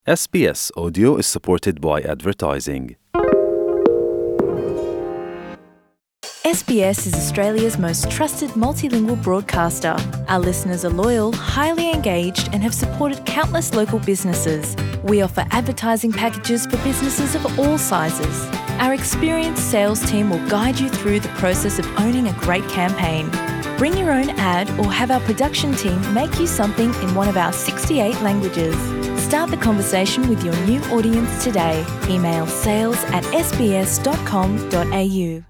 SBS Audio is supported by advertising. SBS is Australia's most trusted multilingual broadcaster. Our listeners are loyal, highly engaged, and have supported countless local businesses. We offer advertising packages for businesses of all sizes. Our experienced sales team will guide you through the process of owning a great campaign. Bring your own ad or have our production team make you something in one of our 68 languages. Start the conversation with your new audience today. Email sales@sbs.com.au.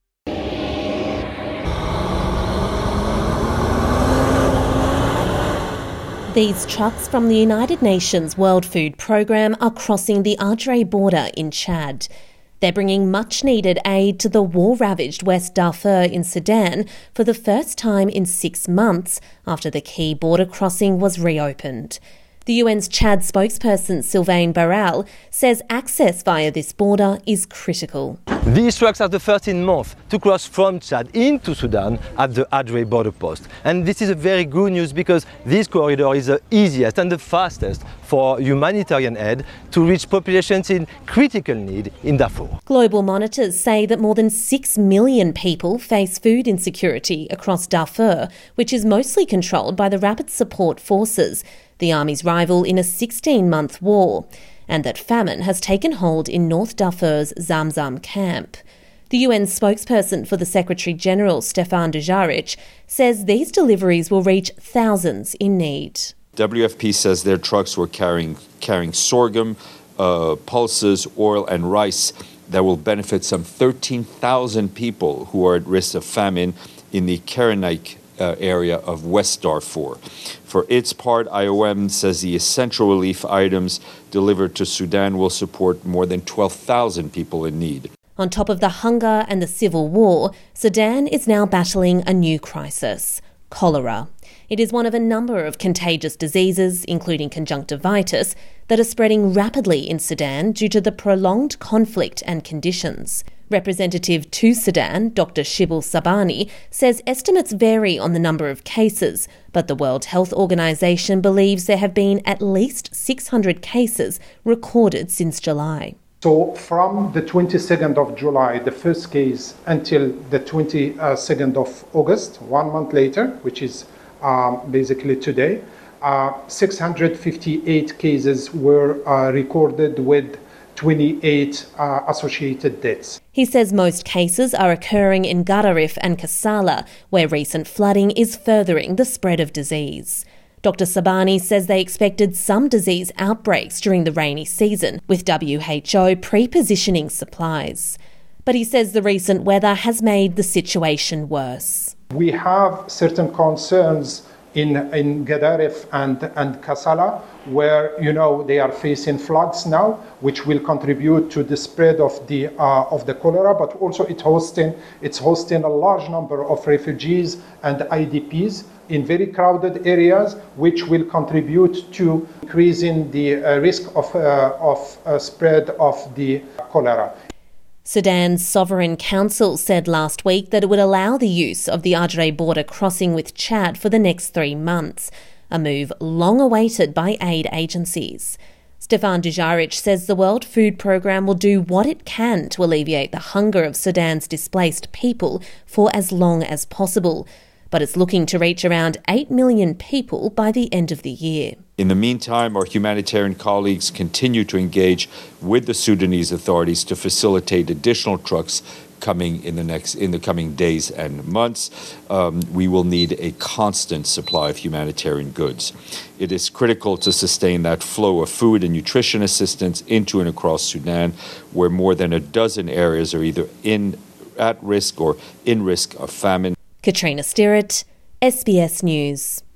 These trucks from the United Nations World Food Programme are crossing the Adre border in Chad. They're bringing much-needed aid to the war-ravaged West Darfur in Sudan for the first time in 6 months after the key border crossing was reopened. The UN's Chad spokesperson Sylvain Barral says access via this border is critical. These trucks are the first in months to cross from Chad into Sudan at the Adre border post. And this is a very good news because this corridor is the easiest and the fastest for humanitarian aid to reach populations in critical need in Darfur. Global monitors say that more than 6 million people face food insecurity across Darfur, which is mostly controlled by the Rapid Support Forces, the army's rival in a 16-month war, and that famine has taken hold in North Darfur's Zamzam camp. The UN spokesperson for the Secretary-General, Stéphane Dujarric, says these deliveries will reach thousands in need. WFP says their trucks were carrying sorghum, pulses, oil and rice that will benefit some 13,000 people who are at risk of famine in the Kerenaik area of West Darfur. For its part, IOM says the essential relief items delivered to Sudan will support more than 12,000 people in need. On top of the hunger and the civil war, Sudan is now battling a new crisis: cholera. It is one of a number of contagious diseases, including conjunctivitis, that are spreading rapidly in Sudan due to the prolonged conflict and conditions. Representative to Sudan, Dr. Shibal Sabani, says estimates vary on the number of cases, but the World Health Organization believes there have been at least 600 cases recorded since July. So from the 22nd of July, the first case, until the 22nd of August, 1 month later, which is basically today, 658 cases were recorded with 28 associated deaths. He says most cases are occurring in Gadarif and Kassala, where recent flooding is furthering the spread of disease. Dr. Sabani says they expected some disease outbreaks during the rainy season, with WHO pre-positioning supplies. But he says the recent weather has made the situation worse. We have certain concerns in Gadarif and Kassala, where they are facing floods now, which will contribute to the spread of the cholera. But also it's hosting a large number of refugees and IDPs in very crowded areas, which will contribute to increasing the risk of spread of the cholera. Sudan's Sovereign Council said last week that it would allow the use of the Adre border crossing with Chad for the next 3 months, a move long awaited by aid agencies. Stéphane Dujarric says the World Food Programme will do what it can to alleviate the hunger of Sudan's displaced people for as long as possible, but it's looking to reach around 8 million people by the end of the year. In the meantime, our humanitarian colleagues continue to engage with the Sudanese authorities to facilitate additional trucks coming in the coming days and months. We will need a constant supply of humanitarian goods. It is critical to sustain that flow of food and nutrition assistance into and across Sudan, where more than a dozen areas are either at risk or in risk of famine. Katrina Stirrett, SBS News.